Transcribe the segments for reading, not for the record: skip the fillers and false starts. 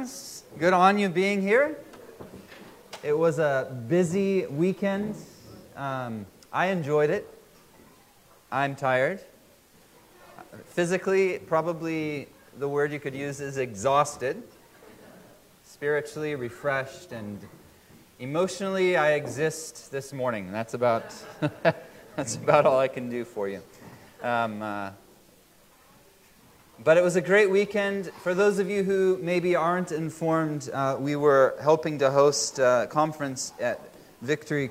Moms. Good on you being here. It was a busy weekend. I enjoyed it. I'm tired. Physically, probably the word you could use is exhausted. Spiritually refreshed, and emotionally I exist this morning. That's about that's about all I can do for you. But it was a great weekend. For those of you who maybe aren't informed, we were helping to host a conference at Victory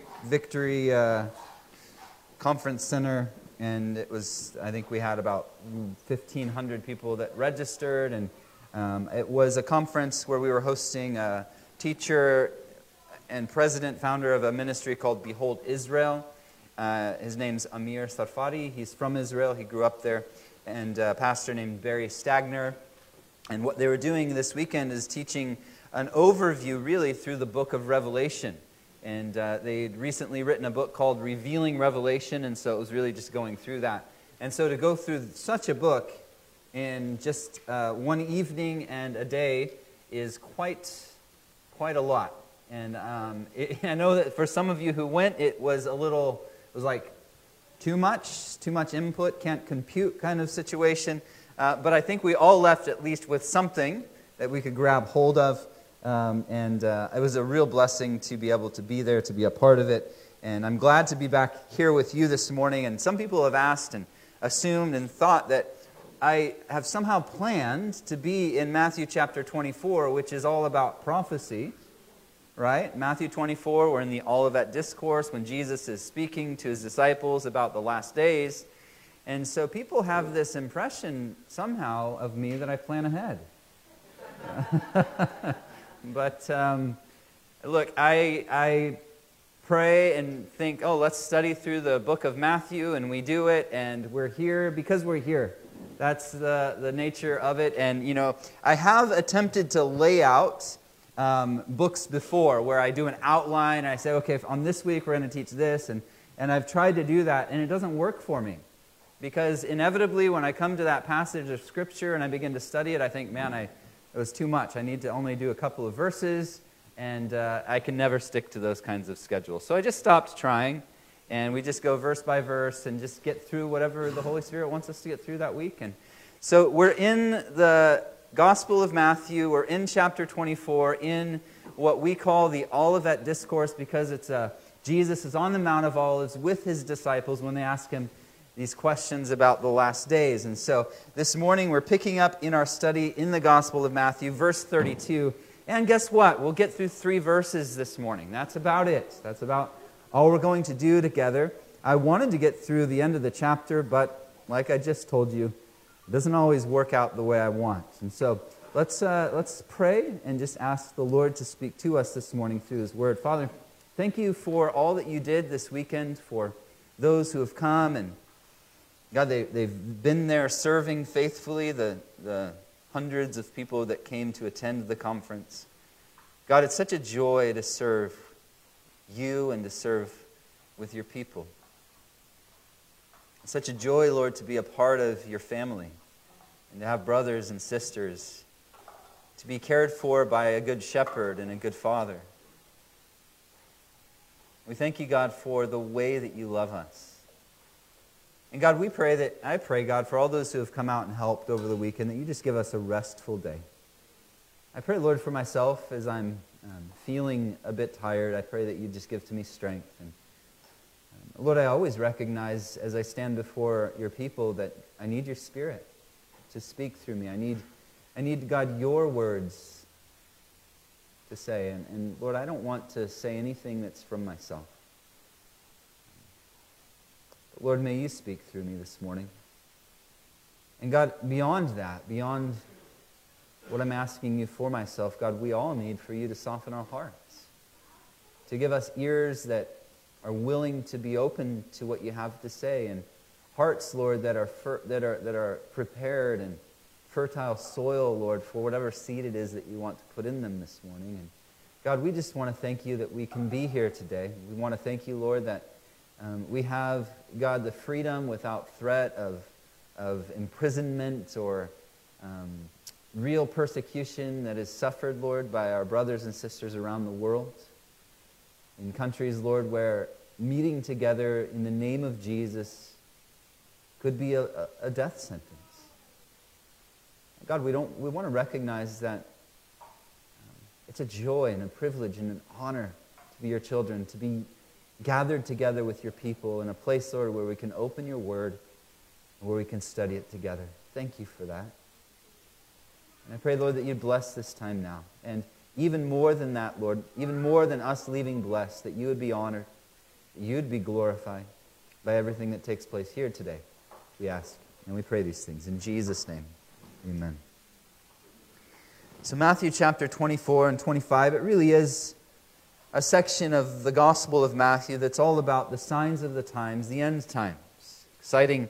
Conference Center, and it was, I think we had about 1,500 people that registered, and it was a conference where we were hosting a teacher and president, founder of a ministry called Behold Israel. His name's Amir Sarfati. He's from Israel. He grew up there. And a pastor named Barry Stagner. And what they were doing this weekend is teaching an overview, really, through the book of Revelation. And they'd recently written a book called Revealing Revelation, and so it was really just going through that. And so to go through such a book in just one evening and a day is quite a lot. And I know that for some of you who went, it was like too much input, can't compute kind of situation. But I think we all left at least with something that we could grab hold of. And it was a real blessing to be able to be there, to be a part of it. And I'm glad to be back here with you this morning. And some people have asked and assumed and thought that I have somehow planned to be in Matthew chapter 24, which is all about prophecy. Right? Matthew 24, we're in the Olivet Discourse when Jesus is speaking to his disciples about the last days. And so people have this impression somehow of me that I plan ahead. But look, I pray and think, let's study through the book of Matthew, and we do it, and we're here because we're here. That's the nature of it. And, I have attempted to lay out books before where I do an outline and I say, okay, on this week we're going to teach this, and I've tried to do that, and it doesn't work for me, because inevitably when I come to that passage of Scripture and I begin to study it, I think, man, it was too much. I need to only do a couple of verses, and I can never stick to those kinds of schedules. So I just stopped trying, and we just go verse by verse and just get through whatever the Holy Spirit wants us to get through that week. And so we're in the Gospel of Matthew. We're in chapter 24, in what we call the Olivet Discourse, because it's Jesus is on the Mount of Olives with his disciples when they ask him these questions about the last days. And so this morning we're picking up in our study in the Gospel of Matthew, verse 32. And guess what? We'll get through 3 verses this morning. That's about it. That's about all we're going to do together. I wanted to get through the end of the chapter, but like I just told you, it doesn't always work out the way I want. And so let's pray and just ask the Lord to speak to us this morning through his word. Father, thank you for all that you did this weekend, for those who have come. And God, they've been there serving faithfully, the hundreds of people that came to attend the conference. God, it's such a joy to serve you and to serve with your people. It's such a joy, Lord, to be a part of your family and to have brothers and sisters, to be cared for by a good shepherd and a good father. We thank you, God, for the way that you love us. And God, I pray, God, for all those who have come out and helped over the weekend, that you just give us a restful day. I pray, Lord, for myself as I'm feeling a bit tired. I pray that you just give to me strength. And Lord, I always recognize as I stand before your people that I need your Spirit to speak through me. I need God, your words to say. And Lord, I don't want to say anything that's from myself. But Lord, may you speak through me this morning. And God, beyond that, beyond what I'm asking you for myself, God, we all need for you to soften our hearts, to give us ears that are willing to be open to what you have to say, and hearts, Lord, that are prepared and fertile soil, Lord, for whatever seed it is that you want to put in them this morning. And God, we just want to thank you that we can be here today. We want to thank you, Lord, that we have, God, the freedom without threat of imprisonment or real persecution that is suffered, Lord, by our brothers and sisters around the world. In countries, Lord, where meeting together in the name of Jesus could be a death sentence. God, we want to recognize that it's a joy and a privilege and an honor to be your children, to be gathered together with your people in a place, Lord, where we can open your word and where we can study it together. Thank you for that. And I pray, Lord, that you'd bless this time now. And even more than that, Lord, even more than us leaving blessed, that you would be honored, that you would be glorified by everything that takes place here today. We ask and we pray these things in Jesus' name. Amen. So Matthew chapter 24 and 25, it really is a section of the Gospel of Matthew that's all about the signs of the times, the end times. Exciting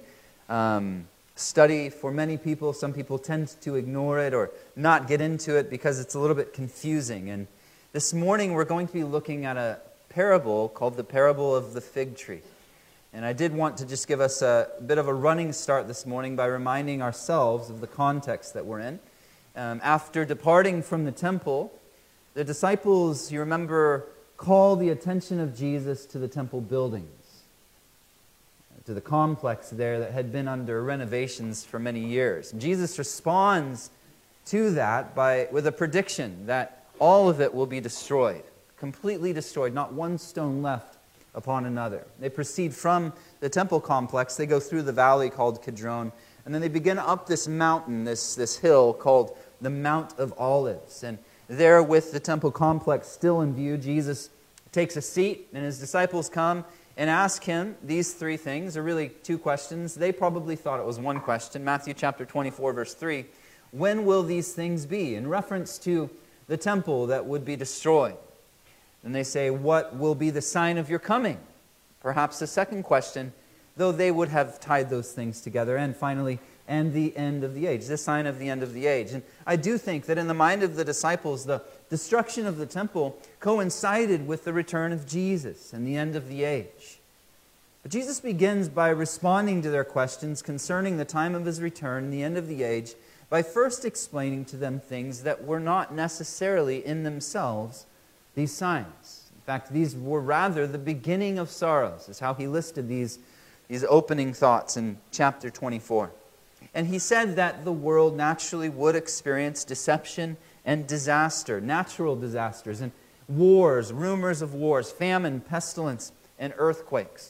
study for many people. Some people tend to ignore it or not get into it because it's a little bit confusing. And this morning we're going to be looking at a parable called the parable of the fig tree. And I did want to just give us a bit of a running start this morning by reminding ourselves of the context that we're in. After departing from the temple, the disciples, you remember, call the attention of Jesus to the temple buildings, to the complex there that had been under renovations for many years. And Jesus responds to that with a prediction that all of it will be destroyed, completely destroyed, not one stone left upon another. They proceed from the temple complex, they go through the valley called Kidron, and then they begin up this mountain, this hill called the Mount of Olives. And there, with the temple complex still in view, Jesus takes a seat, and his disciples come and ask him these three things, or really two questions. They probably thought it was one question. Matthew chapter 24, verse 3, when will these things be? In reference to the temple that would be destroyed. And they say, what will be the sign of your coming? Perhaps the second question, though they would have tied those things together. And finally, and the end of the age, the sign of the end of the age. And I do think that in the mind of the disciples, the destruction of the temple coincided with the return of Jesus and the end of the age. But Jesus begins by responding to their questions concerning the time of his return and the end of the age by first explaining to them things that were not necessarily in themselves these signs. In fact, these were rather the beginning of sorrows, is how he listed these opening thoughts in chapter 24. And he said that the world naturally would experience deception and disaster, natural disasters and wars, rumors of wars, famine, pestilence, and earthquakes.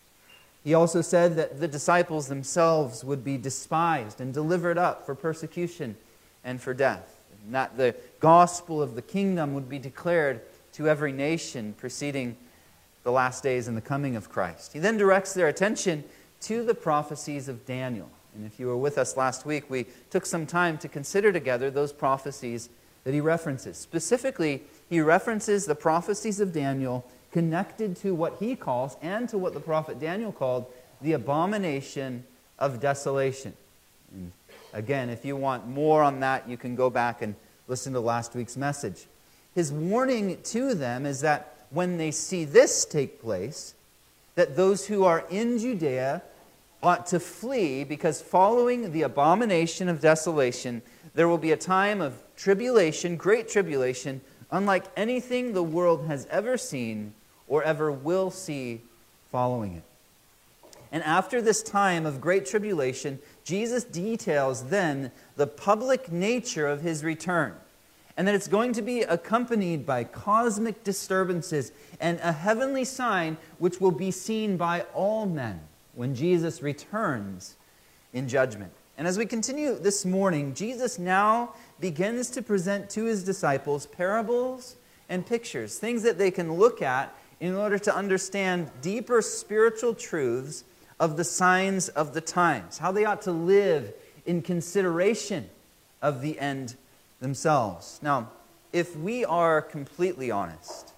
He also said that the disciples themselves would be despised and delivered up for persecution and for death, and that the gospel of the kingdom would be declared to every nation preceding the last days and the coming of Christ. He then directs their attention to the prophecies of Daniel. And if you were with us last week, we took some time to consider together those prophecies that he references. Specifically, he references the prophecies of Daniel connected to what he calls, and to what the prophet Daniel called, the abomination of desolation. And again, if you want more on that, you can go back and listen to last week's message. His warning to them is that when they see this take place, that those who are in Judea ought to flee, because following the abomination of desolation, there will be a time of tribulation, great tribulation, unlike anything the world has ever seen or ever will see following it. And after this time of great tribulation, Jesus details then the public nature of his return, and that it's going to be accompanied by cosmic disturbances and a heavenly sign which will be seen by all men when Jesus returns in judgment. And as we continue this morning, Jesus now begins to present to his disciples parables and pictures, things that they can look at in order to understand deeper spiritual truths of the signs of the times, how they ought to live in consideration of the end themselves. Now, if we are completely honest,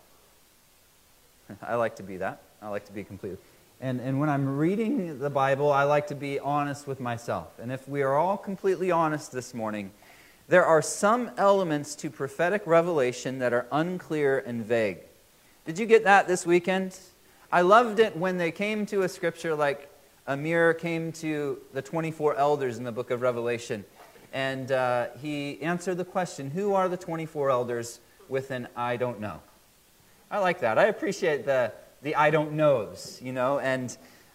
I like to be that. I like to be completely. And when I'm reading the Bible, I like to be honest with myself. And if we are all completely honest this morning, there are some elements to prophetic revelation that are unclear and vague. Did you get that this weekend? I loved it when they came to a scripture like Amir came to the 24 elders in the book of Revelation. And he answered the question, who are the 24 elders with an I don't know? I like that. I appreciate the I don't knows, and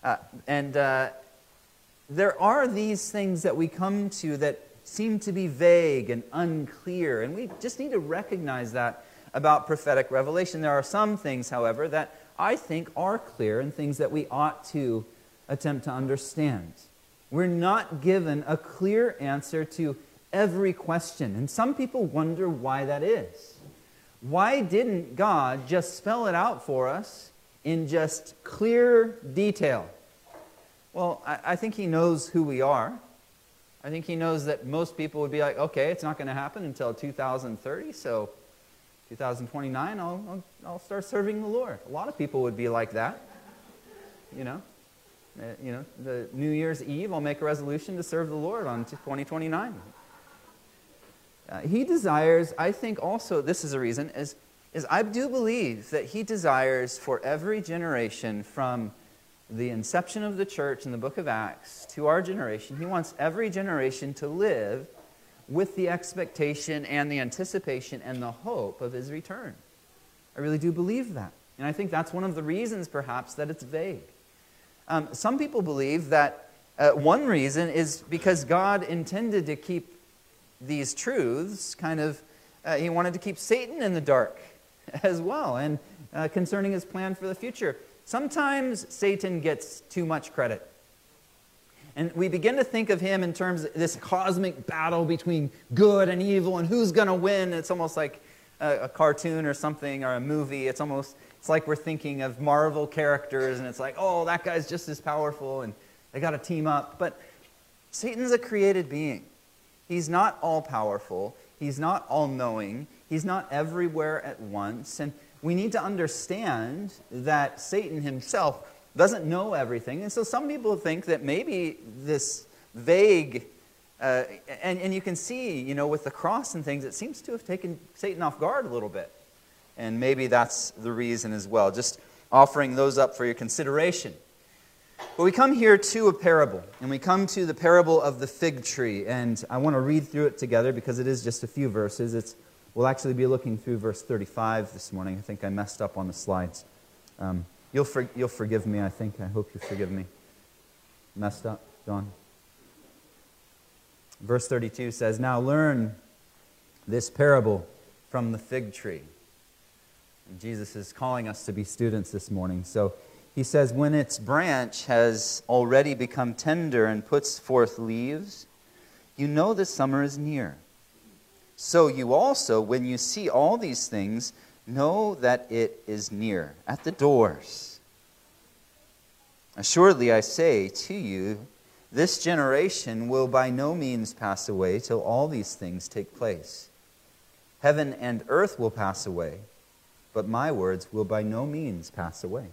there are these things that we come to that seem to be vague and unclear, and we just need to recognize that about prophetic revelation. There are some things, however, that I think are clear and things that we ought to attempt to understand. We're not given a clear answer to every question, and some people wonder why that is. Why didn't God just spell it out for us in just clear detail? Well, I think He knows who we are. I think He knows that most people would be like, okay, it's not going to happen until 2030, so 2029, I'll start serving the Lord. A lot of people would be like that. The New Year's Eve, I'll make a resolution to serve the Lord on 2029. He desires, I think also, this is a reason, is I do believe that He desires for every generation from the inception of the church in the book of Acts to our generation, He wants every generation to live with the expectation and the anticipation and the hope of His return. I really do believe that. And I think that's one of the reasons, perhaps, that it's vague. Some people believe that one reason is because God intended to keep these truths He wanted to keep Satan in the dark as well, and concerning His plan for the future. Sometimes Satan gets too much credit. And we begin to think of him in terms of this cosmic battle between good and evil and who's going to win. It's almost like a cartoon or something, or a movie. It's like we're thinking of Marvel characters, and it's like, oh, that guy's just as powerful, and they got to team up. But Satan's a created being. He's not all-powerful. He's not all-knowing. He's not everywhere at once. And we need to understand that Satan himself doesn't know everything. And so some people think that maybe this vague, and you can see, with the cross and things, it seems to have taken Satan off guard a little bit. And maybe that's the reason as well. Just offering those up for your consideration. But we come here to a parable, and we come to the parable of the fig tree. And I want to read through it together because it is just a few verses. We'll actually be looking through verse 35 this morning. I think I messed up on the slides. You'll forgive me, I think. I hope you forgive me. Messed up, John. Verse 32 says, "Now learn this parable from the fig tree." And Jesus is calling us to be students this morning. So He says, "When its branch has already become tender and puts forth leaves, you know that summer is near. So you also, when you see all these things, know that it is near, at the doors. Assuredly, I say to you, this generation will by no means pass away till all these things take place. Heaven and earth will pass away, but my words will by no means pass away."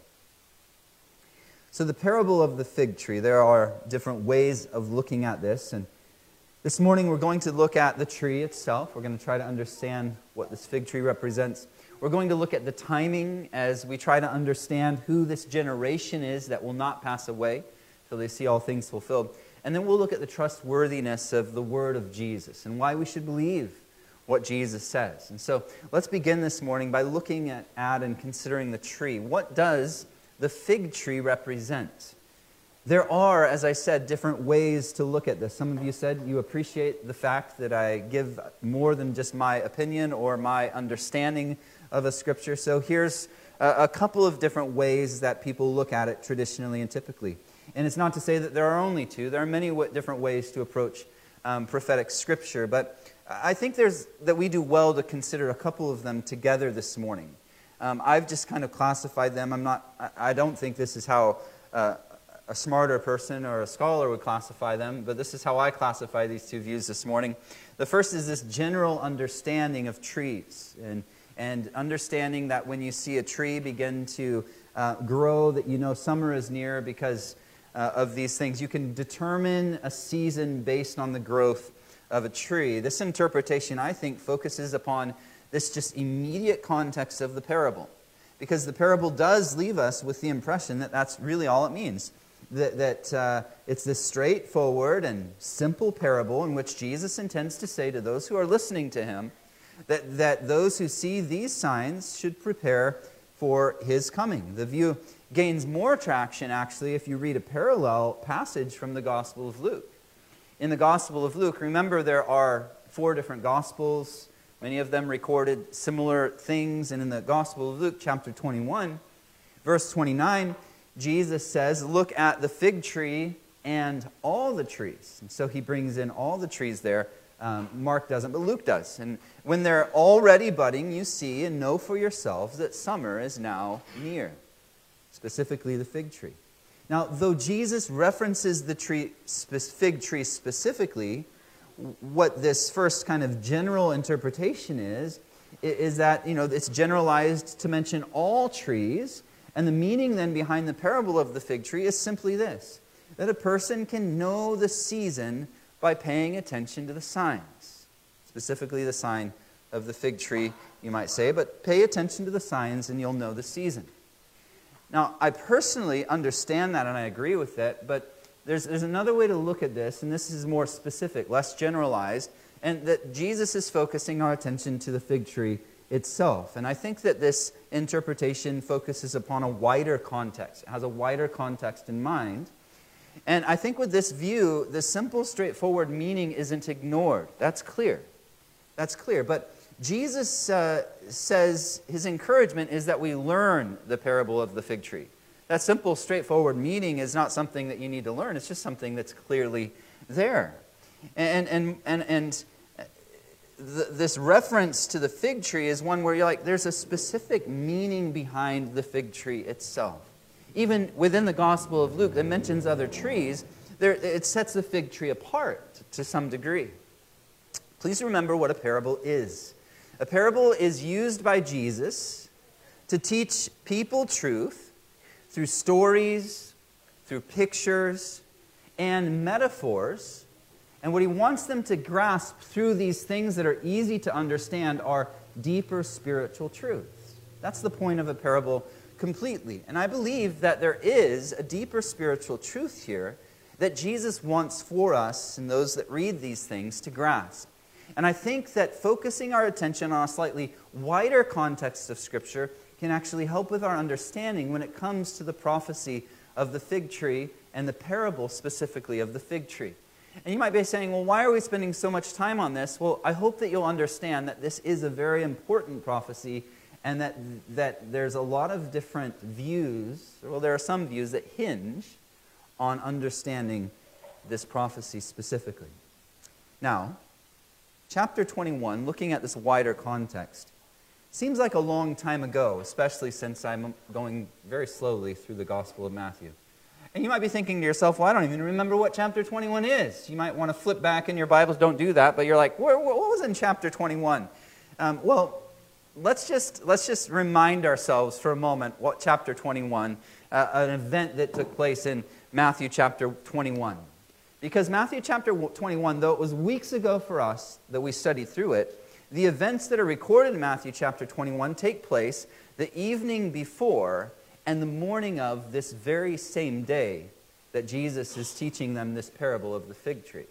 So the parable of the fig tree, there are different ways of looking at this, and this morning we're going to look at the tree itself. We're going to try to understand what this fig tree represents. We're going to look at the timing as we try to understand who this generation is that will not pass away till they see all things fulfilled. And then we'll look at the trustworthiness of the word of Jesus and why we should believe what Jesus says. And so let's begin this morning by looking at and considering the tree. What does the fig tree represent? There are, as I said, different ways to look at this. Some of you said you appreciate the fact that I give more than just my opinion or my understanding of a scripture. So here's a couple of different ways that people look at it traditionally and typically. And it's not to say that there are only two. There are many different ways to approach prophetic scripture. But I think that we do well to consider a couple of them together this morning. I've just kind of classified them. I don't think this is how a smarter person or a scholar would classify them, but this is how I classify these two views this morning. The first is this general understanding of trees, and understanding that when you see a tree begin to grow, that you know summer is near because of these things. You can determine a season based on the growth of a tree. This interpretation, I think, focuses upon this just immediate context of the parable, because the parable does leave us with the impression that that's really all it means. that it's this straightforward and simple parable in which Jesus intends to say to those who are listening to him that those who see these signs should prepare for his coming. The view gains more traction, actually, if you read a parallel passage from the Gospel of Luke. In the Gospel of Luke, remember there are 4 different Gospels. Many of them recorded similar things. And in the Gospel of Luke, chapter 21, verse 29, Jesus says, "Look at the fig tree and all the trees." And so he brings in all the trees there. Mark doesn't, but Luke does. "And when they're already budding, you see and know for yourselves that summer is now near." Specifically the fig tree. Now, though Jesus references the fig tree specifically, what this first kind of general interpretation is that, it's generalized to mention all trees. And the meaning then behind the parable of the fig tree is simply this, that a person can know the season by paying attention to the signs. Specifically the sign of the fig tree, you might say, but pay attention to the signs and you'll know the season. Now, I personally understand that and I agree with that, but there's another way to look at this, and this is more specific, less generalized, and that Jesus is focusing our attention to the fig tree itself. And I think that this interpretation focuses upon a wider context. It has a wider context in mind. And I think with this view, the simple, straightforward meaning isn't ignored. That's clear. That's clear. But Jesus says his encouragement is that we learn the parable of the fig tree. That simple, straightforward meaning is not something that you need to learn. It's just something that's clearly there. And this reference to the fig tree is one where you're like, there's a specific meaning behind the fig tree itself. Even within the Gospel of Luke that mentions other trees, it sets the fig tree apart to some degree. Please remember what a parable is. A parable is used by Jesus to teach people truth through stories, through pictures, and metaphors. And what he wants them to grasp through these things that are easy to understand are deeper spiritual truths. That's the point of a parable completely. And I believe that there is a deeper spiritual truth here that Jesus wants for us and those that read these things to grasp. And I think that focusing our attention on a slightly wider context of Scripture can actually help with our understanding when it comes to the prophecy of the fig tree and the parable specifically of the fig tree. And you might be saying, well, why are we spending so much time on this? Well, I hope that you'll understand that this is a very important prophecy and that there's a lot of different views, well, there are some views that hinge on understanding this prophecy specifically. Now, chapter 21, looking at this wider context, seems like a long time ago, especially since I'm going very slowly through the Gospel of Matthew. And you might be thinking to yourself, well, I don't even remember what chapter 21 is. You might want to flip back in your Bibles. Don't do that. But you're like, what was in chapter 21? Well, let's just remind ourselves for a moment what chapter 21, an event that took place in Matthew chapter 21. Because Matthew chapter 21, though it was weeks ago for us that we studied through it, the events that are recorded in Matthew chapter 21 take place the evening before and the morning of this very same day that Jesus is teaching them this parable of the fig tree.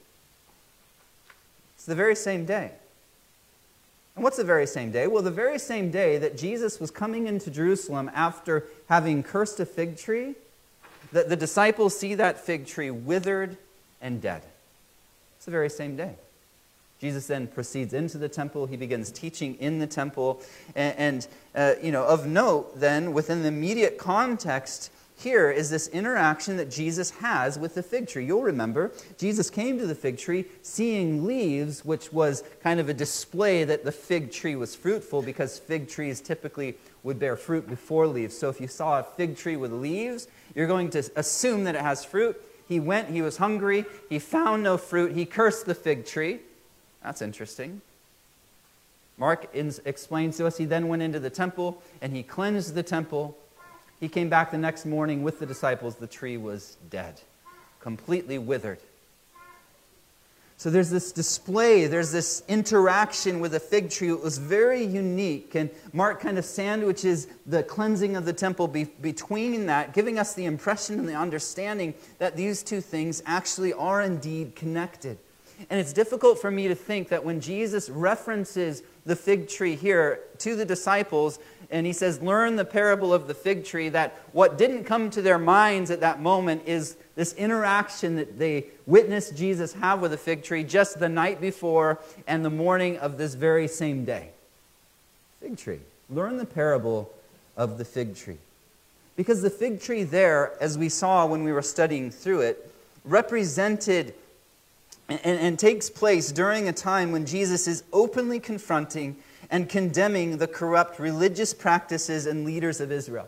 It's the very same day. And what's the very same day? Well, the very same day that Jesus was coming into Jerusalem after having cursed a fig tree, the disciples see that fig tree withered and dead. It's the very same day. Jesus then proceeds into the temple. He begins teaching in the temple. And of note, then, within the immediate context here is this interaction that Jesus has with the fig tree. You'll remember, Jesus came to the fig tree seeing leaves, which was kind of a display that the fig tree was fruitful because fig trees typically would bear fruit before leaves. So if you saw a fig tree with leaves, you're going to assume that it has fruit. He went, he was hungry, he found no fruit, he cursed the fig tree. That's interesting. Mark explains to us he then went into the temple and he cleansed the temple. He came back the next morning with the disciples. The tree was dead, completely withered. So there's this display, there's this interaction with a fig tree. It was very unique. And Mark kind of sandwiches the cleansing of the temple between that, giving us the impression and the understanding that these two things actually are indeed connected. And it's difficult for me to think that when Jesus references the fig tree here to the disciples, and he says, learn the parable of the fig tree, that what didn't come to their minds at that moment is this interaction that they witnessed Jesus have with the fig tree just the night before and the morning of this very same day. Fig tree. Learn the parable of the fig tree. Because the fig tree there, as we saw when we were studying through it, represented and takes place during a time when Jesus is openly confronting and condemning the corrupt religious practices and leaders of Israel.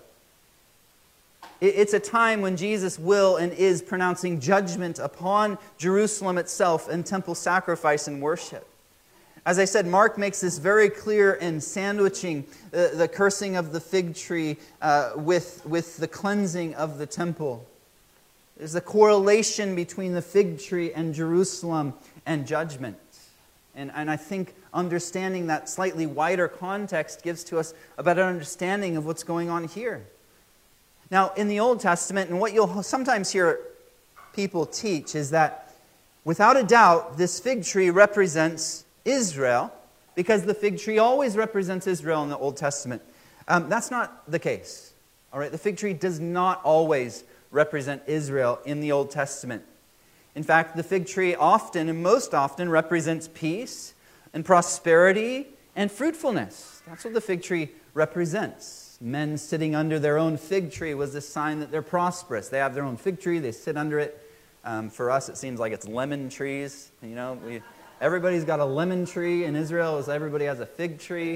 It's a time when Jesus will and is pronouncing judgment upon Jerusalem itself and temple sacrifice and worship. As I said, Mark makes this very clear in sandwiching the cursing of the fig tree with the cleansing of the temple. There's a correlation between the fig tree and Jerusalem and judgment. And I think understanding that slightly wider context gives to us a better understanding of what's going on here. Now, in the Old Testament, and what you'll sometimes hear people teach is that, without a doubt, this fig tree represents Israel, because the fig tree always represents Israel in the Old Testament. That's not the case. All right, the fig tree does not always represent Israel in the Old Testament. In fact, the fig tree often, and most often, represents peace and prosperity and fruitfulness. That's what the fig tree represents. Men sitting under their own fig tree was a sign that they're prosperous. They have their own fig tree, they sit under it. For us, it seems like it's lemon trees. You know, everybody's got a lemon tree in Israel, as everybody has a fig tree.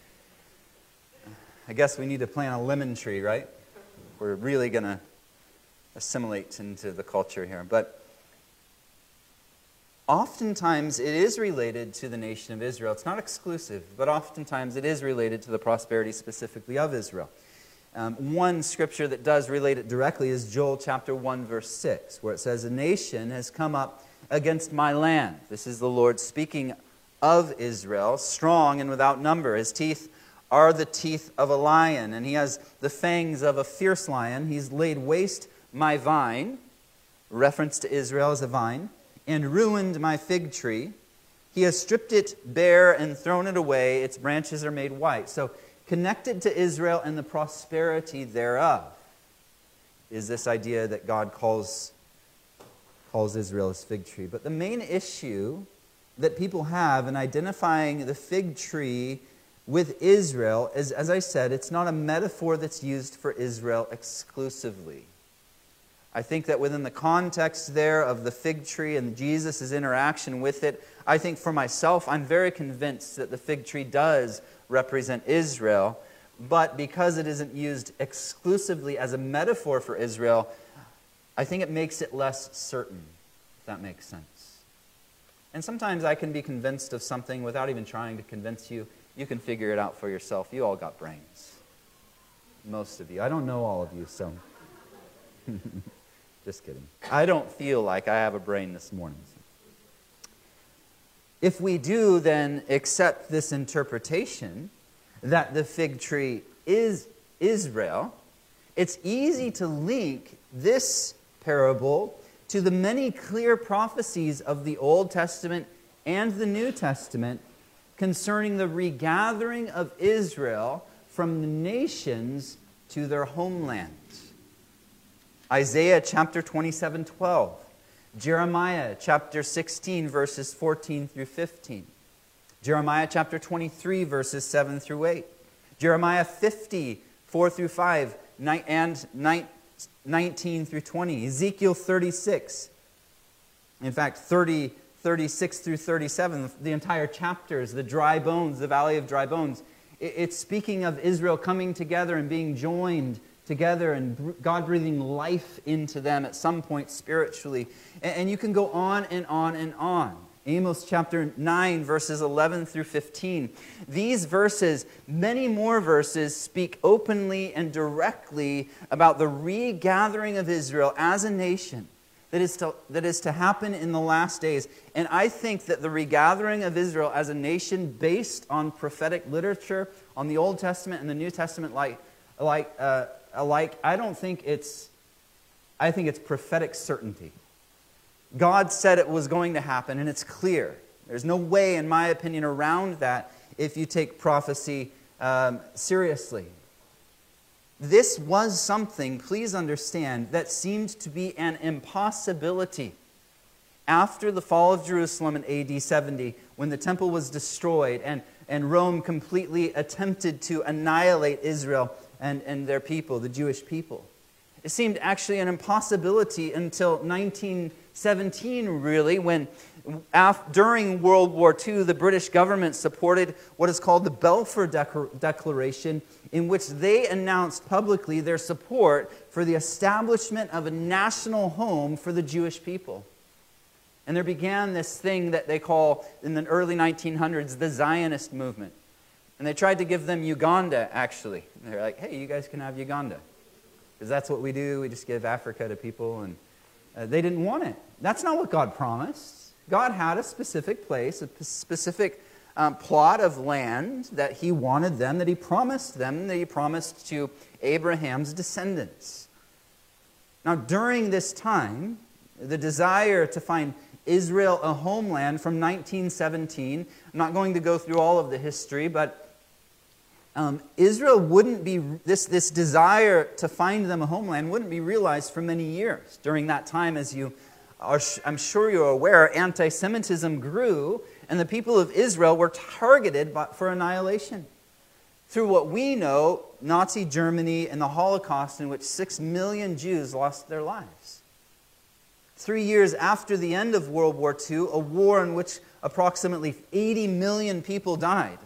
I guess we need to plant a lemon tree, right? We're really going to assimilate into the culture here. But oftentimes it is related to the nation of Israel. It's not exclusive, but oftentimes it is related to the prosperity specifically of Israel. One scripture that does relate it directly is Joel chapter 1, verse 6, where it says, "A nation has come up against my land." This is the Lord speaking of Israel, strong and without number. His teeth are the teeth of a lion, and he has the fangs of a fierce lion. He's laid waste my vine, reference to Israel as a vine, and ruined my fig tree. He has stripped it bare and thrown it away. Its branches are made white. So connected to Israel and the prosperity thereof is this idea that God calls Israel his fig tree. But the main issue that people have in identifying the fig tree with Israel is, as I said, it's not a metaphor that's used for Israel exclusively. I think that within the context there of the fig tree and Jesus' interaction with it, I think for myself, I'm very convinced that the fig tree does represent Israel, but because it isn't used exclusively as a metaphor for Israel, I think it makes it less certain, if that makes sense. And sometimes I can be convinced of something without even trying to convince you. You can figure it out for yourself. You all got brains. Most of you. I don't know all of you, so... Just kidding. I don't feel like I have a brain this morning. If we do then accept this interpretation that the fig tree is Israel, it's easy to link this parable to the many clear prophecies of the Old Testament and the New Testament concerning the regathering of Israel from the nations to their homeland. Isaiah chapter 27:12, Jeremiah chapter 16 verses 14 through 15, Jeremiah chapter 23 verses 7 through 8, Jeremiah 50 4 through 5 and 19 through 20, Ezekiel 36, in fact 36 through 37, the entire chapters, the dry bones, the valley of dry bones. It's speaking of Israel coming together and being joined together and God breathing life into them at some point spiritually. And you can go on and on and on. Amos chapter 9, verses 11 through 15. These verses, many more verses, speak openly and directly about the regathering of Israel as a nation that is to happen in the last days. And I think that the regathering of Israel as a nation based on prophetic literature, on the Old Testament and the New Testament alike, I think it's prophetic certainty. God said it was going to happen, and it's clear. There's no way, in my opinion, around that if you take prophecy seriously. This was something, please understand, that seemed to be an impossibility. After the fall of Jerusalem in AD 70, when the temple was destroyed and Rome completely attempted to annihilate Israel and their people, the Jewish people. It seemed actually an impossibility until 1917, really, when during World War II, the British government supported what is called the Balfour Declaration, in which they announced publicly their support for the establishment of a national home for the Jewish people. And there began this thing that they call, in the early 1900s, the Zionist movement. And they tried to give them Uganda, actually. And they're like, hey, you guys can have Uganda. Because that's what we do. We just give Africa to people. And they didn't want it. That's not what God promised. God had a specific place, a specific plot of land that He wanted them, that He promised them, that He promised to Abraham's descendants. Now, during this time, the desire to find Israel a homeland from 1917, I'm not going to go through all of the history, but Israel wouldn't be, this desire to find them a homeland wouldn't be realized for many years. During that time, as you are, I'm sure you're aware, anti-Semitism grew, and the people of Israel were targeted for annihilation. Through what we know, Nazi Germany and the Holocaust, in which 6 million Jews lost their lives. 3 years after the end of World War II, a war in which approximately 80 million people died,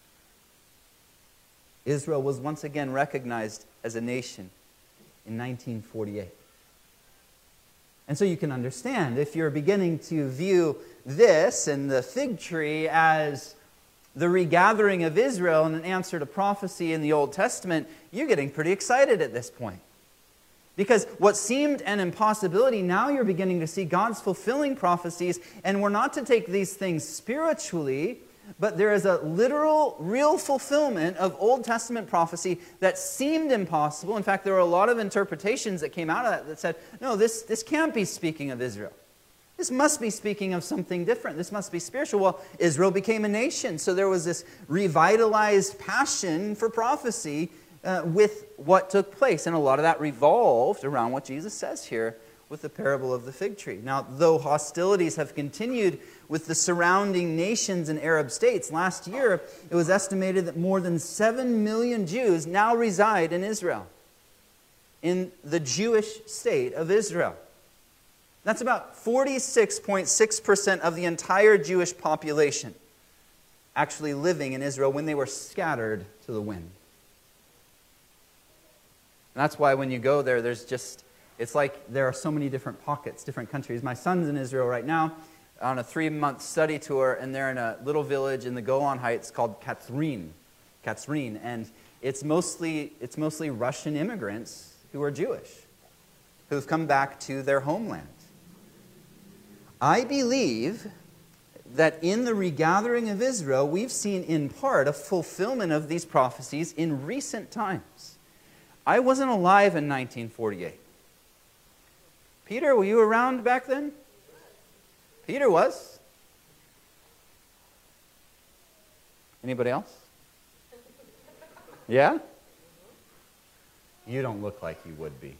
Israel was once again recognized as a nation in 1948. And so you can understand, if you're beginning to view this and the fig tree as the regathering of Israel and an answer to prophecy in the Old Testament, you're getting pretty excited at this point. Because what seemed an impossibility, now you're beginning to see God's fulfilling prophecies, and we're not to take these things spiritually, but there is a literal, real fulfillment of Old Testament prophecy that seemed impossible. In fact, there were a lot of interpretations that came out of that said, no, this can't be speaking of Israel. This must be speaking of something different. This must be spiritual. Well, Israel became a nation, so there was this revitalized passion for prophecy with what took place. And a lot of that revolved around what Jesus says here with the parable of the fig tree. Now, though hostilities have continued with the surrounding nations and Arab states, last year it was estimated that more than 7 million Jews now reside in Israel, in the Jewish state of Israel. That's about 46.6% of the entire Jewish population actually living in Israel when they were scattered to the wind. And that's why when you go there, it's like there are so many different pockets, different countries. My son's in Israel right now on a 3-month study tour, and they're in a little village in the Golan Heights called Katzrin. And it's mostly Russian immigrants who are Jewish, who've come back to their homeland. I believe that in the regathering of Israel, we've seen in part a fulfillment of these prophecies in recent times. I wasn't alive in 1948. Peter, were you around back then? Peter was. Anybody else? Yeah? You don't look like you would be.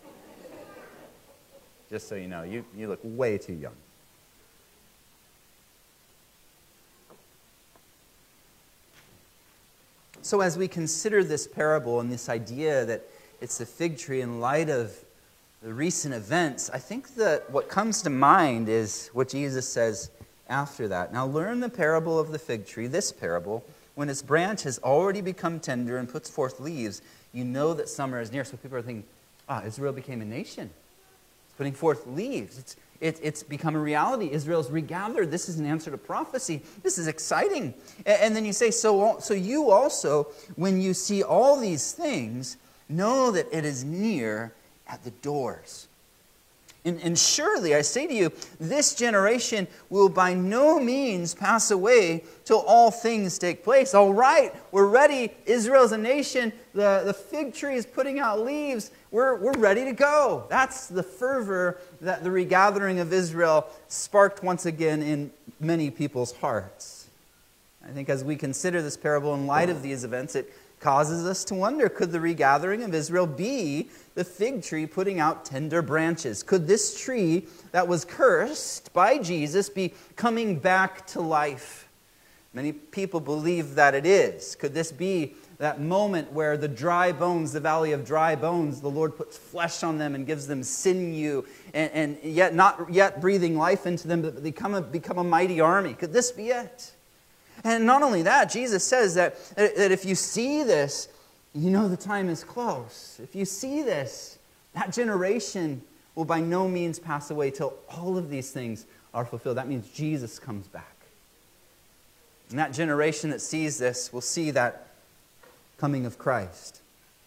Just so you know, you look way too young. So as we consider this parable and this idea that it's the fig tree in light of the recent events, I think that what comes to mind is what Jesus says after that. Now learn the parable of the fig tree, this parable. When its branch has already become tender and puts forth leaves, you know that summer is near. So people are thinking, Israel became a nation. It's putting forth leaves. It's become a reality. Israel's regathered. This is an answer to prophecy. This is exciting. And then you say, so you also, when you see all these things, know that it is near at the doors. And surely, I say to you, this generation will by no means pass away till all things take place. All right, we're ready. Israel's a nation. The fig tree is putting out leaves. We're ready to go. That's the fervor that the regathering of Israel sparked once again in many people's hearts. I think as we consider this parable in light of these events, it causes us to wonder, could the regathering of Israel be the fig tree putting out tender branches? Could this tree that was cursed by Jesus be coming back to life? Many people believe that it is. Could this be that moment where the dry bones, the valley of dry bones, the Lord puts flesh on them and gives them sinew, and yet not yet breathing life into them, but become a mighty army? Could this be it? And not only that, Jesus says that if you see this, you know the time is close. If you see this, that generation will by no means pass away till all of these things are fulfilled. That means Jesus comes back. And that generation that sees this will see that coming of Christ.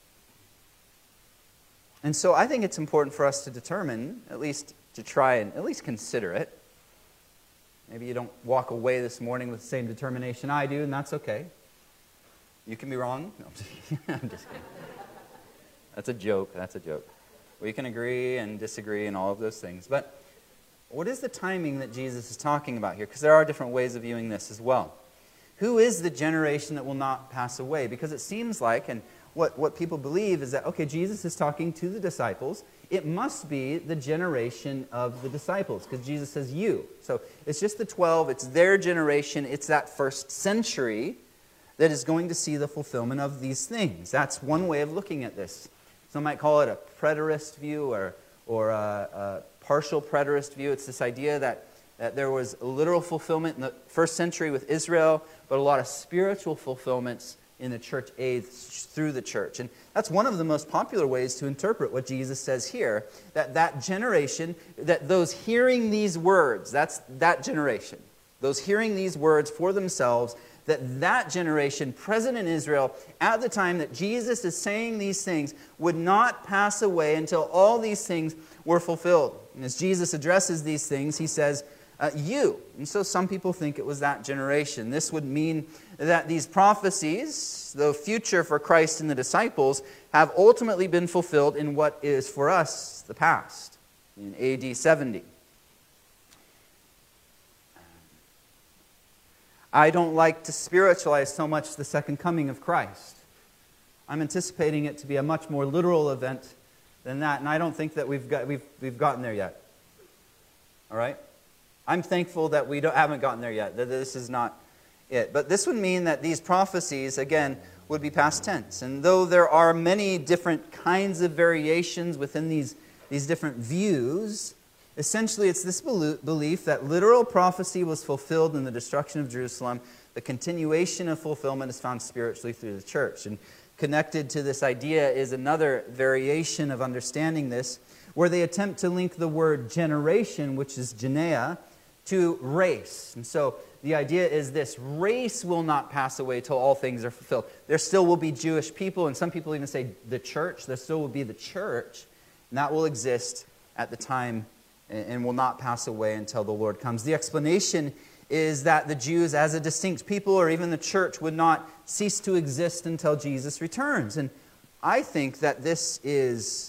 And so I think it's important for us to determine, at least to try and at least consider it. Maybe you don't walk away this morning with the same determination I do, and that's okay. You can be wrong. No, I'm just kidding. That's a joke. We can agree and disagree and all of those things. But what is the timing that Jesus is talking about here? Because there are different ways of viewing this as well. Who is the generation that will not pass away? Because it seems like, and what people believe is that, okay, Jesus is talking to the disciples. It must be the generation of the disciples, because Jesus says you. So it's just the 12, it's their generation, it's that first century that is going to see the fulfillment of these things. That's one way of looking at this. Some might call it a preterist view or a partial preterist view. It's this idea that there was a literal fulfillment in the first century with Israel, but a lot of spiritual fulfillments in the church age through the church. And that's one of the most popular ways to interpret what Jesus says here, that generation, that those hearing these words, that's that generation, those hearing these words for themselves, that generation present in Israel at the time that Jesus is saying these things would not pass away until all these things were fulfilled. And as Jesus addresses these things, he says, you. And so some people think it was that generation. This would mean that these prophecies, the future for Christ and the disciples, have ultimately been fulfilled in what is for us the past, in AD 70. I don't like to spiritualize so much the second coming of Christ. I'm anticipating it to be a much more literal event than that, and I don't think that we've gotten there yet. All right? I'm thankful that we haven't gotten there yet, that this is not it. But this would mean that these prophecies, again, would be past tense. And though there are many different kinds of variations within these different views, essentially it's this belief that literal prophecy was fulfilled in the destruction of Jerusalem. The continuation of fulfillment is found spiritually through the church. And connected to this idea is another variation of understanding this, where they attempt to link the word generation, which is genea, to race. And so the idea is this: race will not pass away till all things are fulfilled. There still will be Jewish people, and some people even say the church. There still will be the church, and that will exist at the time and will not pass away until the Lord comes. The explanation is that the Jews as a distinct people, or even the church, would not cease to exist until Jesus returns. And I think that this is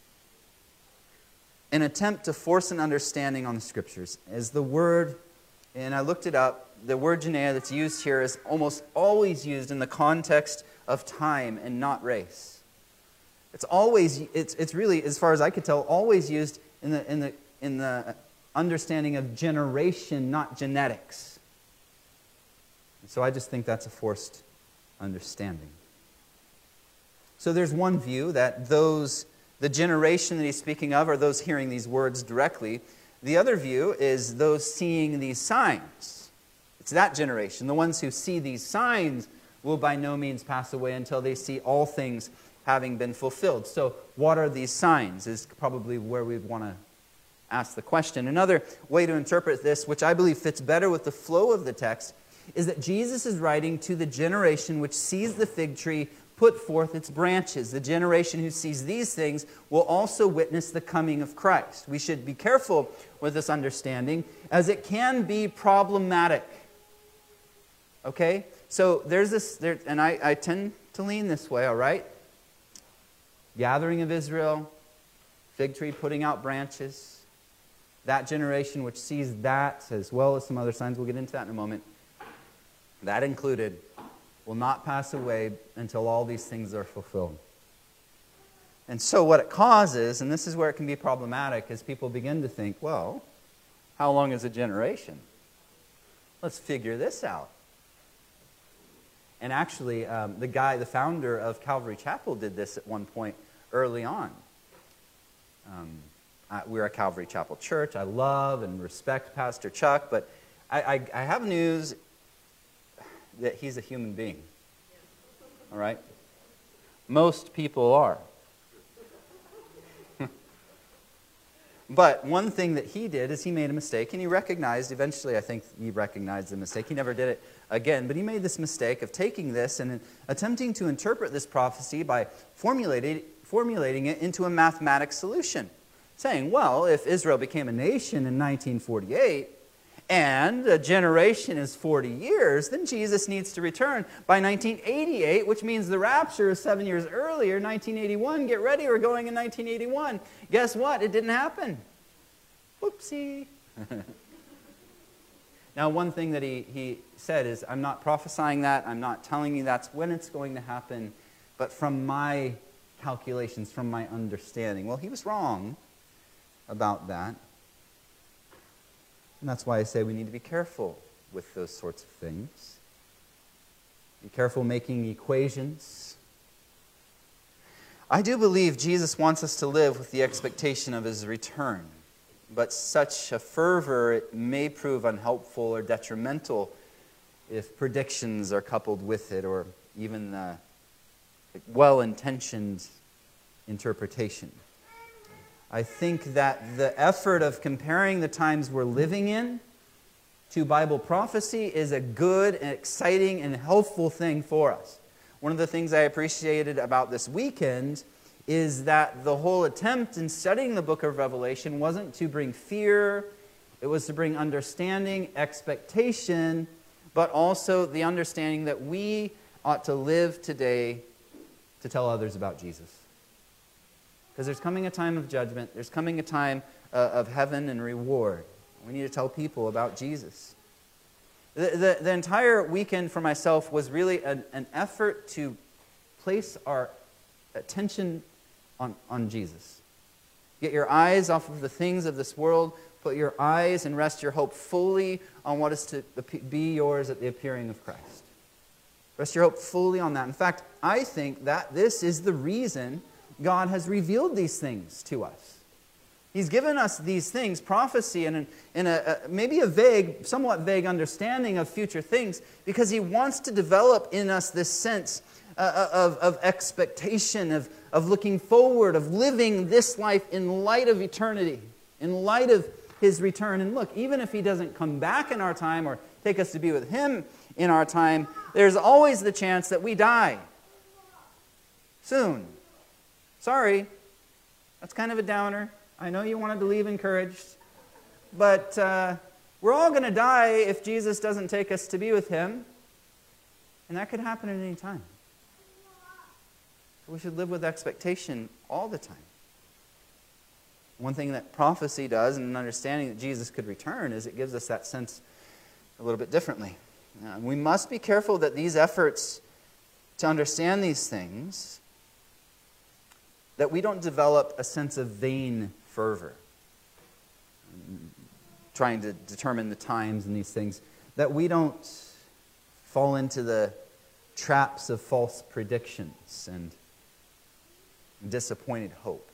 an attempt to force an understanding on the Scriptures. As the word, and I looked it up, the word genea that's used here is almost always used in the context of time and not race. It's really, as far as I could tell, always used in the understanding of generation, not genetics. And so I just think that's a forced understanding. So there's one view that the generation that he's speaking of are those hearing these words directly. The other view is those seeing these signs. It's that generation. The ones who see these signs will by no means pass away until they see all things having been fulfilled. So what are these signs is probably where we'd want to ask the question. Another way to interpret this, which I believe fits better with the flow of the text, is that Jesus is writing to the generation which sees the fig tree put forth its branches. The generation who sees these things will also witness the coming of Christ. We should be careful with this understanding, as it can be problematic. Okay? So there's this, and I tend to lean this way, all right? Gathering of Israel, fig tree putting out branches, that generation which sees that, as well as some other signs, we'll get into that in a moment, that included, will not pass away until all these things are fulfilled. And so what it causes, and this is where it can be problematic, is people begin to think, well, how long is a generation? Let's figure this out. And actually, the founder of Calvary Chapel did this at one point early on. We're a Calvary Chapel church. I love and respect Pastor Chuck, but I have news that he's a human being. All right? Most people are. But one thing that he did is he made a mistake, and he recognized, eventually I think he recognized the mistake. He never did it again, but he made this mistake of taking this and attempting to interpret this prophecy by formulating it into a mathematical solution. Saying, well, if Israel became a nation in 1948, and a generation is 40 years, then Jesus needs to return by 1988, which means the rapture is 7 years earlier, 1981. Get ready, we're going in 1981. Guess what? It didn't happen. Whoopsie. Now, one thing that he said is, I'm not prophesying that. I'm not telling you that's when it's going to happen, but from my calculations, from my understanding. Well, he was wrong about that. And that's why I say we need to be careful with those sorts of things. Be careful making equations. I do believe Jesus wants us to live with the expectation of his return. But such a fervor, it may prove unhelpful or detrimental if predictions are coupled with it, or even well-intentioned interpretation. I think that the effort of comparing the times we're living in to Bible prophecy is a good and exciting and helpful thing for us. One of the things I appreciated about this weekend is that the whole attempt in studying the book of Revelation wasn't to bring fear, it was to bring understanding, expectation, but also the understanding that we ought to live today to tell others about Jesus. Because there's coming a time of judgment. There's coming a time of heaven and reward. We need to tell people about Jesus. The entire weekend for myself was really an effort to place our attention on Jesus. Get your eyes off of the things of this world. Put your eyes and rest your hope fully on what is to be yours at the appearing of Christ. Rest your hope fully on that. In fact, I think that this is the reason God has revealed these things to us. He's given us these things, prophecy, and maybe a vague, somewhat vague understanding of future things, because he wants to develop in us this sense of expectation, of looking forward, of living this life in light of eternity, in light of his return. And look, even if he doesn't come back in our time or take us to be with him in our time, there's always the chance that we die soon. Sorry, that's kind of a downer. I know you wanted to leave encouraged, but we're all going to die if Jesus doesn't take us to be with him, and that could happen at any time. We should live with expectation all the time. One thing that prophecy does, and an understanding that Jesus could return, is it gives us that sense a little bit differently. We must be careful that these efforts to understand these things, that we don't develop a sense of vain fervor, trying to determine the times and these things, that we don't fall into the traps of false predictions and disappointed hope.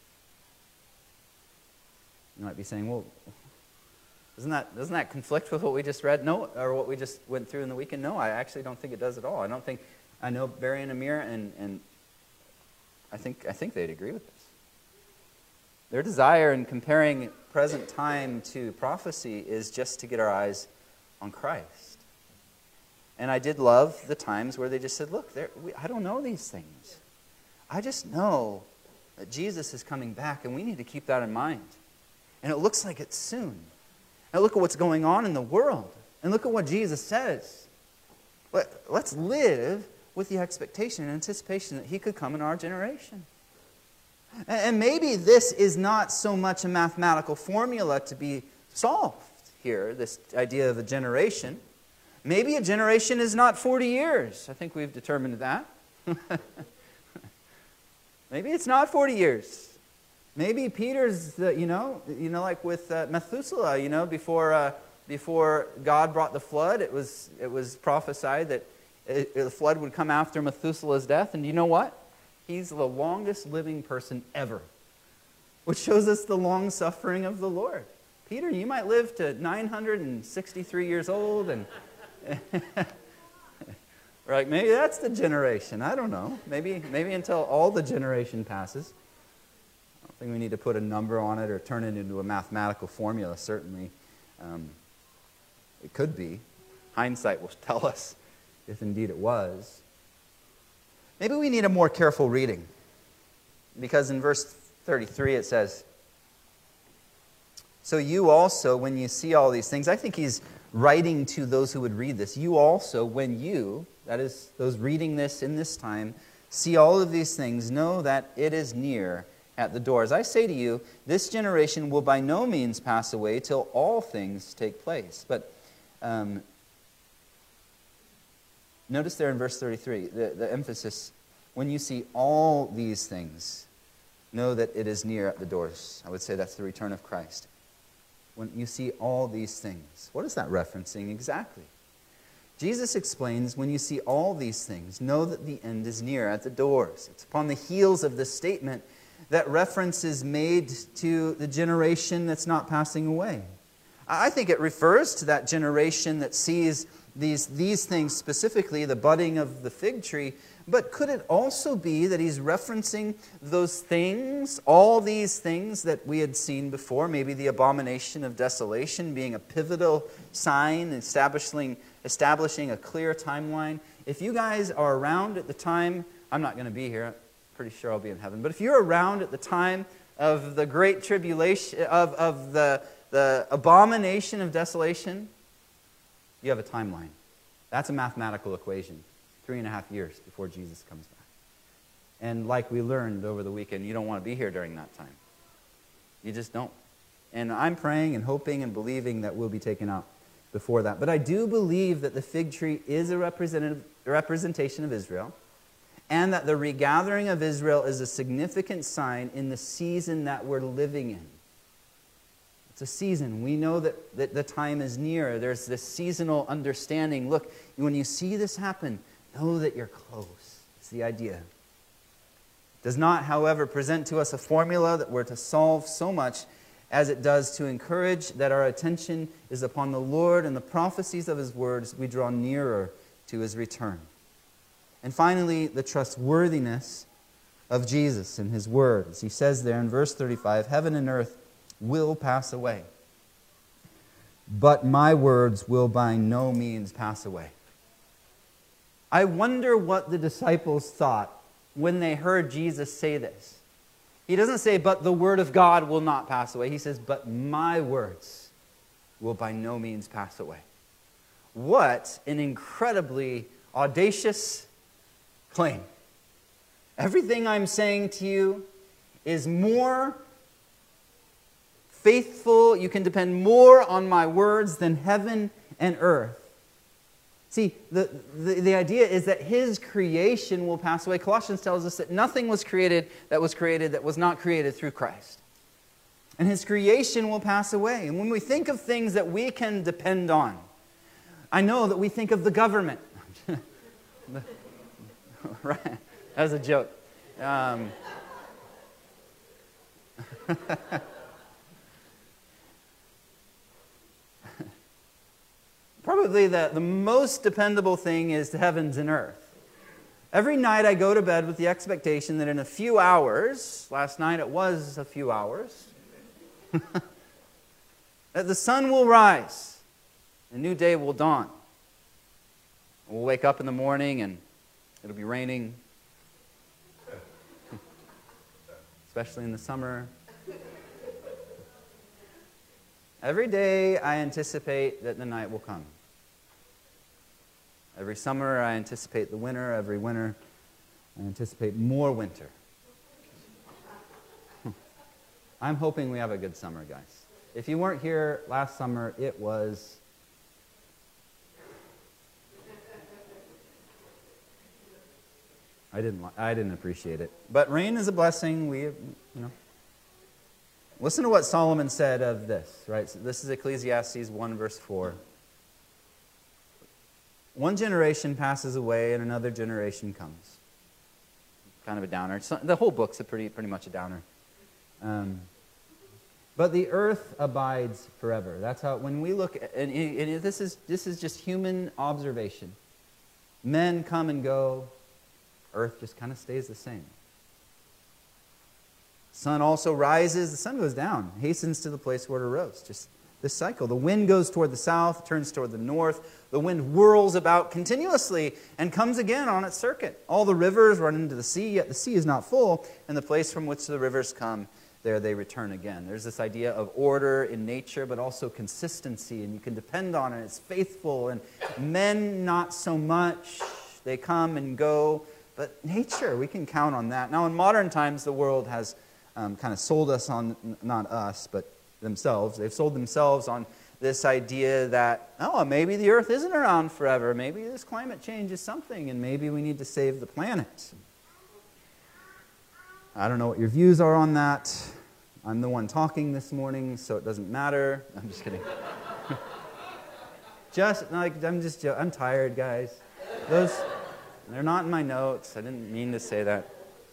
You might be saying, well, doesn't that conflict with what we just read? No, or what we just went through in the weekend? No, I actually don't think it does at all. I know Barry and Amir, and I think they'd agree with this. Their desire in comparing present time to prophecy is just to get our eyes on Christ. And I did love the times where they just said, look, I don't know these things. I just know that Jesus is coming back, and we need to keep that in mind. And it looks like it's soon. Now look at what's going on in the world. And look at what Jesus says. Let's live with the expectation and anticipation that he could come in our generation. And maybe this is not so much a mathematical formula to be solved here, this idea of a generation. Maybe a generation is not 40 years. I think we've determined that. Maybe it's not 40 years. Maybe Peter's, like with Methuselah, before God brought the flood, it was prophesied that the flood would come after Methuselah's death. And you know what? He's the longest living person ever, which shows us the long suffering of the Lord. Peter, you might live to 963 years old, and we're like, maybe that's the generation. I don't know. Maybe until all the generation passes. I don't think we need to put a number on it or turn it into a mathematical formula, certainly. It could be. Hindsight will tell us if indeed it was. Maybe we need a more careful reading. Because in verse 33 it says, so you also, when you see all these things, I think he's writing to those who would read this. You also, when you, that is, those reading this in this time, see all of these things, know that it is near at the door. As I say to you, this generation will by no means pass away till all things take place. But notice there in verse 33, the emphasis, when you see all these things, know that it is near at the doors. I would say that's the return of Christ. When you see all these things. What is that referencing exactly? Jesus explains, when you see all these things, know that the end is near at the doors. It's upon the heels of this statement that reference is made to the generation that's not passing away. I think it refers to that generation that sees these things, specifically the budding of the fig tree, but could it also be that he's referencing those things, all these things that we had seen before, maybe the abomination of desolation being a pivotal sign, establishing a clear timeline? If you guys are around at the time, I'm not going to be here, I'm pretty sure I'll be in heaven, but if you're around at the time of the great tribulation, of the abomination of desolation, you have a timeline. That's a mathematical equation. 3.5 years before Jesus comes back. And like we learned over the weekend, you don't want to be here during that time. You just don't. And I'm praying and hoping and believing that we'll be taken out before that. But I do believe that the fig tree is a representation of Israel, and that the regathering of Israel is a significant sign in the season that we're living in. It's a season. We know that the time is near. There's this seasonal understanding. Look, when you see this happen, know that you're close. It's the idea. It does not, however, present to us a formula that we're to solve so much as it does to encourage that our attention is upon the Lord and the prophecies of his words. We draw nearer to his return. And finally, the trustworthiness of Jesus and his words. He says there in verse 35, heaven and earth will pass away, but my words will by no means pass away. I wonder what the disciples thought when they heard Jesus say this. He doesn't say, but the word of God will not pass away. He says, but my words will by no means pass away. What an incredibly audacious claim. Everything I'm saying to you is more faithful. You can depend more on my words than heaven and earth. See, the idea is that his creation will pass away. Colossians tells us that nothing was created that was not created through Christ. And his creation will pass away. And when we think of things that we can depend on, I know that we think of the government. Right? That was a joke. Probably the most dependable thing is the heavens and earth. Every night I go to bed with the expectation that in a few hours, last night it was a few hours, that the sun will rise, a new day will dawn. We'll wake up in the morning and it'll be raining, especially in the summer. Every day I anticipate that the night will come. Every summer I anticipate the winter. Every winter I anticipate more winter. I'm hoping we have a good summer, guys. If you weren't here last summer, it was... I didn't appreciate it. But rain is a blessing. Listen to what Solomon said of this, right? So this is Ecclesiastes 1, verse 4. One generation passes away and another generation comes. Kind of a downer. The whole book's pretty much a downer. But the earth abides forever. That's how, when we look at, and this is just human observation. Men come and go. Earth just kind of stays the same. Sun also rises, the sun goes down, hastens to the place where it arose. Just this cycle. The wind goes toward the south, turns toward the north. The wind whirls about continuously and comes again on its circuit. All the rivers run into the sea, yet the sea is not full, and the place from which the rivers come, there they return again. There's this idea of order in nature, but also consistency, and you can depend on it. It's faithful, and men not so much. They come and go. But nature, we can count on that. Now, in modern times, the world has kind of sold us on, not us, but themselves. They've sold themselves on this idea that, maybe the earth isn't around forever. Maybe this climate change is something, and maybe we need to save the planet. I don't know what your views are on that. I'm the one talking this morning, so it doesn't matter. I'm just kidding. I'm tired, guys. They're not in my notes. I didn't mean to say that.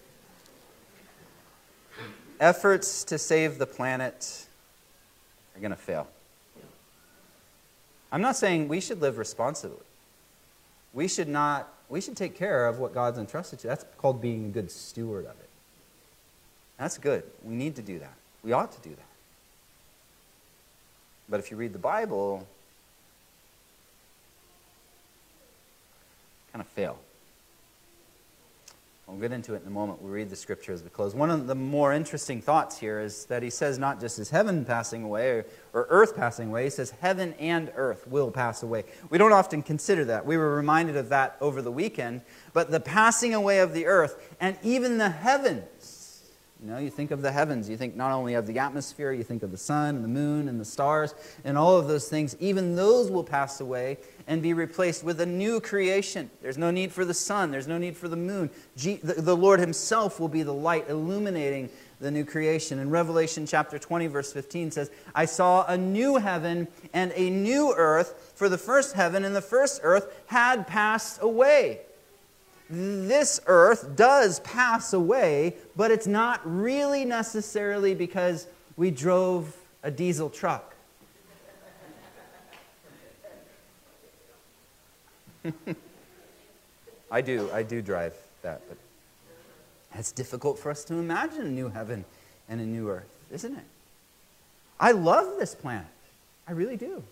Efforts to save the planet are going to fail. I'm not saying we should live responsibly. We should take care of what God's entrusted to. That's called being a good steward of it. That's good. We need to do that. We ought to do that. But if you read the Bible, kind of fail. We'll get into it in a moment. We'll read the scripture as we close. One of the more interesting thoughts here is that he says not just is heaven passing away or earth passing away. He says heaven and earth will pass away. We don't often consider that. We were reminded of that over the weekend. But the passing away of the earth and even the heavens. You think of the heavens. You think not only of the atmosphere, you think of the sun and the moon and the stars and all of those things. Even those will pass away and be replaced with a new creation. There's no need for the sun. There's no need for the moon. The Lord himself will be the light illuminating the new creation. In Revelation chapter 20, verse 15 says, I saw a new heaven and a new earth, for the first heaven and the first earth had passed away. This earth does pass away, but it's not really necessarily because we drove a diesel truck. I do drive that, but it's difficult for us to imagine a new heaven and a new earth, isn't it? I love this planet. I really do.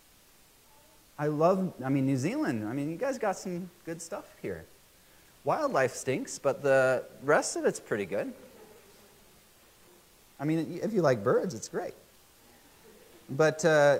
New Zealand, you guys got some good stuff here. Wildlife stinks, but the rest of it's pretty good. If you like birds, it's great. But,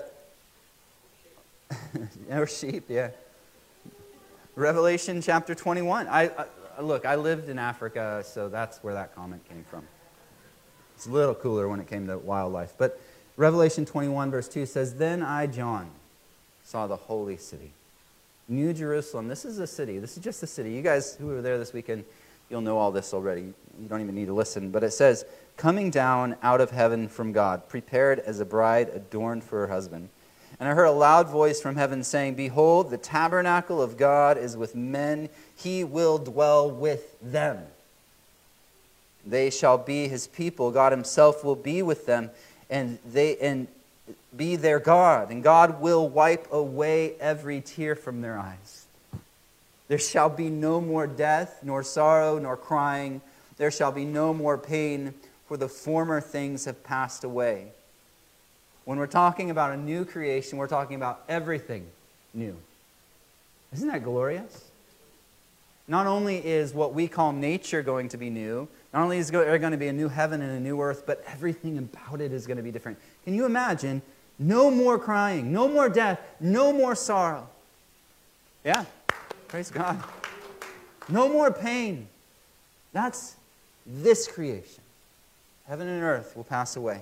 or sheep, yeah. Revelation chapter 21. I lived in Africa, so that's where that comment came from. It's a little cooler when it came to wildlife. But Revelation 21, verse 2 says, Then I, John, saw the holy city, New Jerusalem. This is a city. This is just a city. You guys who were there this weekend, you'll know all this already. You don't even need to listen. But it says, coming down out of heaven from God, prepared as a bride adorned for her husband. And I heard a loud voice from heaven saying, Behold, the tabernacle of God is with men. He will dwell with them. They shall be his people. God himself will be with them, and be their God. And God will wipe away every tear from their eyes. There shall be no more death, nor sorrow, nor crying. There shall be no more pain, for the former things have passed away. When we're talking about a new creation, we're talking about everything new. Isn't that glorious? Not only is what we call nature going to be new, not only is there going to be a new heaven and a new earth, but everything about it is going to be different. Can you imagine? No more crying, no more death, no more sorrow. Yeah, praise God. No more pain. That's this creation. Heaven and earth will pass away.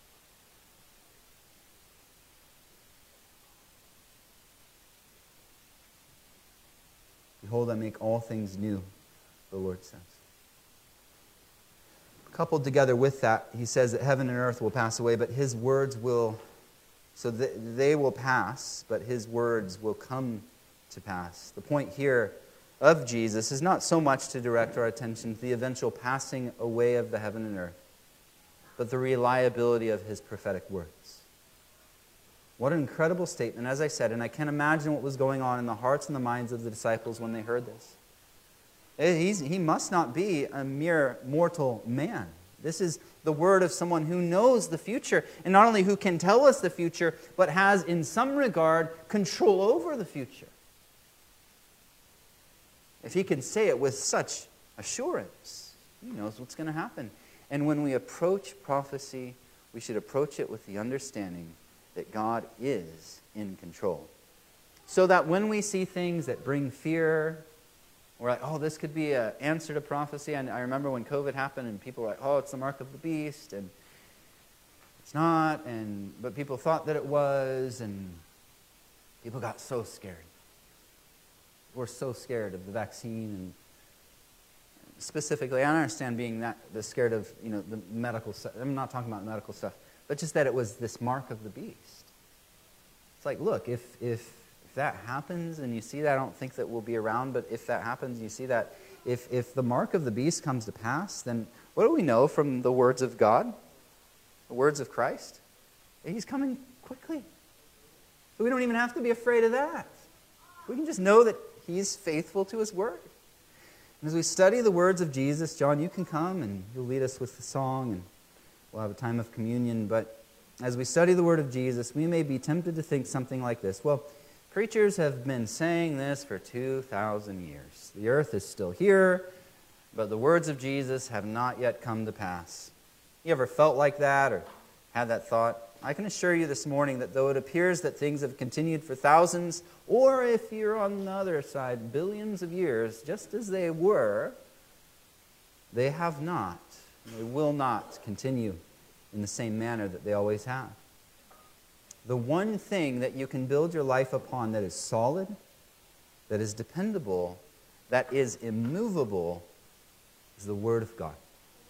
Behold, I make all things new, the Lord says. Coupled together with that, he says that heaven and earth will pass away, but his words will, so they will pass, but his words will come to pass. The point here of Jesus is not so much to direct our attention to the eventual passing away of the heaven and earth, but the reliability of his prophetic words. What an incredible statement, as I said, and I can't imagine what was going on in the hearts and the minds of the disciples when they heard this. He must not be a mere mortal man. This is the word of someone who knows the future, and not only who can tell us the future, but has in some regard control over the future. If he can say it with such assurance, he knows what's going to happen. And when we approach prophecy, we should approach it with the understanding that God is in control. So that when we see things that bring fear, we're like, oh, this could be an answer to prophecy. And I remember when COVID happened and people were like, oh, it's the mark of the beast. And it's not. But people thought that it was. And people got so scared. We're so scared of the vaccine. And specifically, I understand being scared of the medical stuff. I'm not talking about medical stuff. But just that it was this mark of the beast. It's like, look, if that happens and you see that, I don't think that we'll be around, but if that happens and you see that, if the mark of the beast comes to pass, then what do we know from the words of God? The words of Christ? He's coming quickly. So we don't even have to be afraid of that. We can just know that he's faithful to his word. And as we study the words of Jesus, John, you can come and you'll lead us with the song and we'll have a time of communion, but as we study the word of Jesus, we may be tempted to think something like this. Well, preachers have been saying this for 2,000 years. The earth is still here, but the words of Jesus have not yet come to pass. You ever felt like that or had that thought? I can assure you this morning that though it appears that things have continued for thousands, or if you're on the other side, billions of years, just as they were, they have not. They will not continue in the same manner that they always have. The one thing that you can build your life upon that is solid, that is dependable, that is immovable, is the Word of God.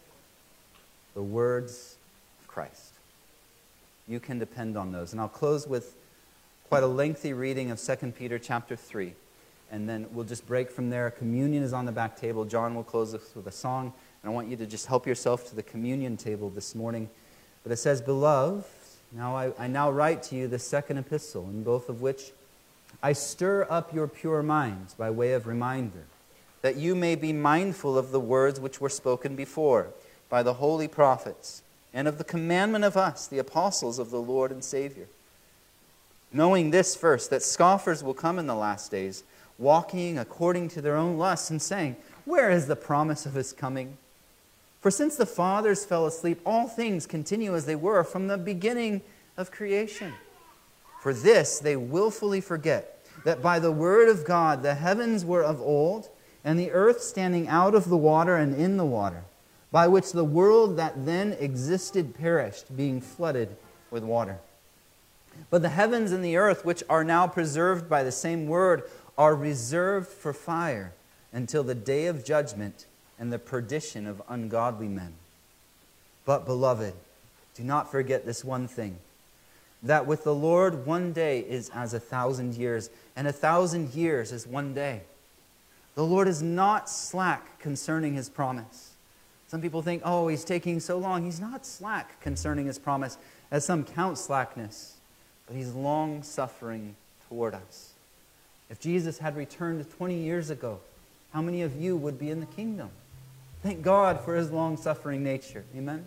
The words of Christ. You can depend on those. And I'll close with quite a lengthy reading of 2 Peter chapter 3. And then we'll just break from there. Communion is on the back table. John will close us with a song. And I want you to just help yourself to the communion table this morning. But it says, Beloved, I now write to you the second epistle, in both of which I stir up your pure minds by way of reminder, that you may be mindful of the words which were spoken before by the holy prophets, and of the commandment of us, the apostles of the Lord and Savior. Knowing this first, that scoffers will come in the last days, walking according to their own lusts, and saying, Where is the promise of his coming? For since the fathers fell asleep, all things continue as they were from the beginning of creation. For this they willfully forget, that by the word of God the heavens were of old, and the earth standing out of the water and in the water, by which the world that then existed perished, being flooded with water. But the heavens and the earth, which are now preserved by the same word, are reserved for fire until the day of judgment and the perdition of ungodly men. But, beloved, do not forget this one thing, that with the Lord 1 day is as 1,000 years, and 1,000 years is 1 day. The Lord is not slack concerning his promise. Some people think, oh, he's taking so long. He's not slack concerning his promise, as some count slackness, but he's long-suffering toward us. If Jesus had returned 20 years ago, how many of you would be in the kingdom? Thank God for his long-suffering nature. Amen?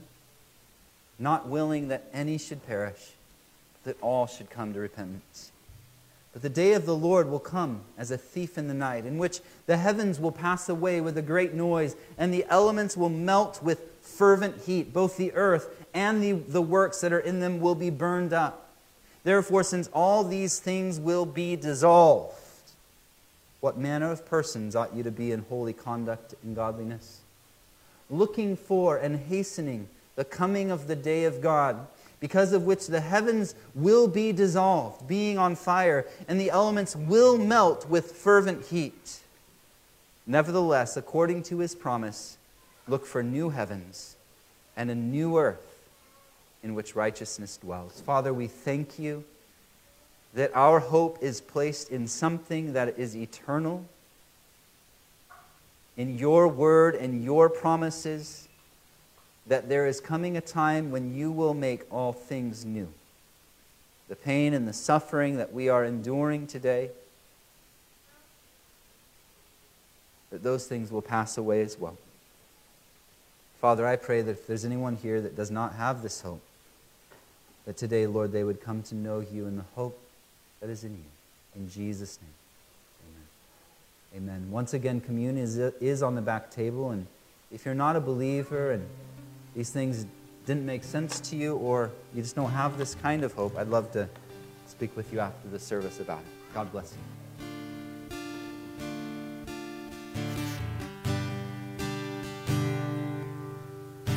Not willing that any should perish, but that all should come to repentance. But the day of the Lord will come as a thief in the night, in which the heavens will pass away with a great noise, and the elements will melt with fervent heat. Both the earth and the works that are in them will be burned up. Therefore, since all these things will be dissolved, what manner of persons ought you to be in holy conduct and godliness? Looking for and hastening the coming of the day of God, because of which the heavens will be dissolved, being on fire, and the elements will melt with fervent heat. Nevertheless, according to his promise, look for new heavens and a new earth in which righteousness dwells. Father, we thank you that our hope is placed in something that is eternal, in your word and your promises, that there is coming a time when you will make all things new. The pain and the suffering that we are enduring today, that those things will pass away as well. Father, I pray that if there's anyone here that does not have this hope, that today, Lord, they would come to know you in the hope that is in you. In Jesus' name, amen. Amen. Once again, communion is on the back table, and if you're not a believer and these things didn't make sense to you, or you just don't have this kind of hope, I'd love to speak with you after the service about it. God bless you.